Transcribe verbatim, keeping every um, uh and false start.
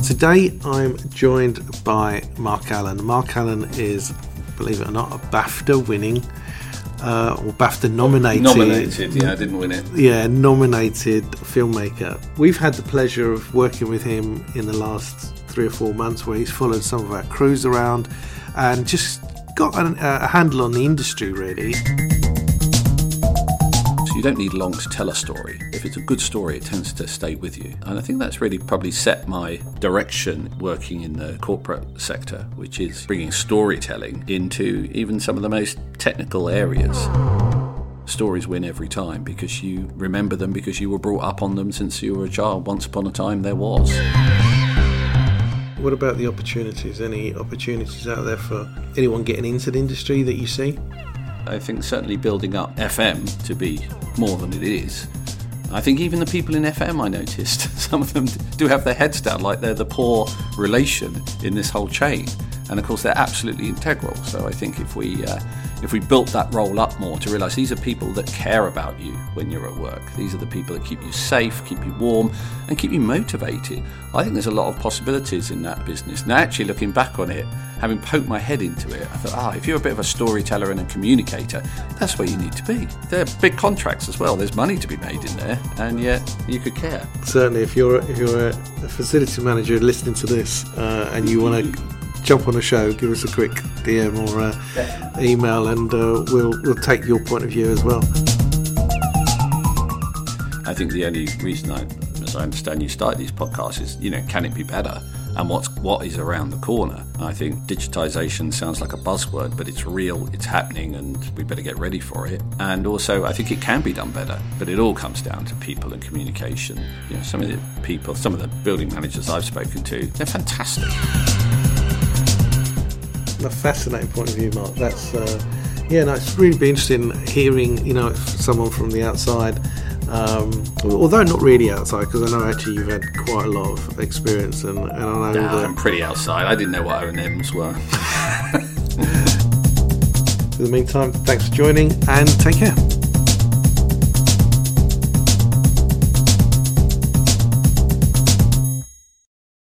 Today I'm joined by Mark Allen. Mark Allen is, believe it or not, a BAFTA winning uh, or BAFTA nominated. Nominated, yeah, I didn't win it. Yeah, nominated filmmaker. We've had the pleasure of working with him in the last three or four months, where he's followed some of our crews around and just got a, a handle on the industry, really. You don't need long to tell a story. If it's a good story, it tends to stay with you. And I think that's really probably set my direction working in the corporate sector, which is bringing storytelling into even some of the most technical areas. Stories win every time because you remember them, because you were brought up on them since you were a child. Once upon a time there was. What about the opportunities? Any opportunities out there for anyone getting into the industry that you see? I think certainly building up F M to be more than it is. I think even the people in F M, I noticed, some of them do have their heads down like they're the poor relation in this whole chain. And of course they're absolutely integral. So I think if we uh, if we built that role up more to realise these are people that care about you when you're at work. These are the people that keep you safe, keep you warm and keep you motivated. I think there's a lot of possibilities in that business. Now actually looking back on it, having poked my head into it, I thought, ah, if you're a bit of a storyteller and a communicator, that's where you need to be. They're big contracts as well. There's money to be made in there, and yet you could care. Certainly, if you're if you're a facility manager listening to this uh, and you want to jump on a show, give us a quick D M or uh, yeah. email, and uh, we'll we'll take your point of view as well. I think the only reason I, as I understand, you started these podcasts is, you know, can it be better? And what's what is around the corner? I think digitisation sounds like a buzzword, but it's real, it's happening, and we better get ready for it. And also, I think it can be done better, but it all comes down to people and communication. You know, some of the people, some of the building managers I've spoken to, they're fantastic. A fascinating point of view, Mark. That's uh, yeah, no, it's really be interesting hearing, you know, someone from the outside. Um, although not really outside, because I know actually you've had quite a lot of experience, and, and I know yeah, that I'm pretty outside. I didn't know what O and M's were. In the meantime, thanks for joining and take care.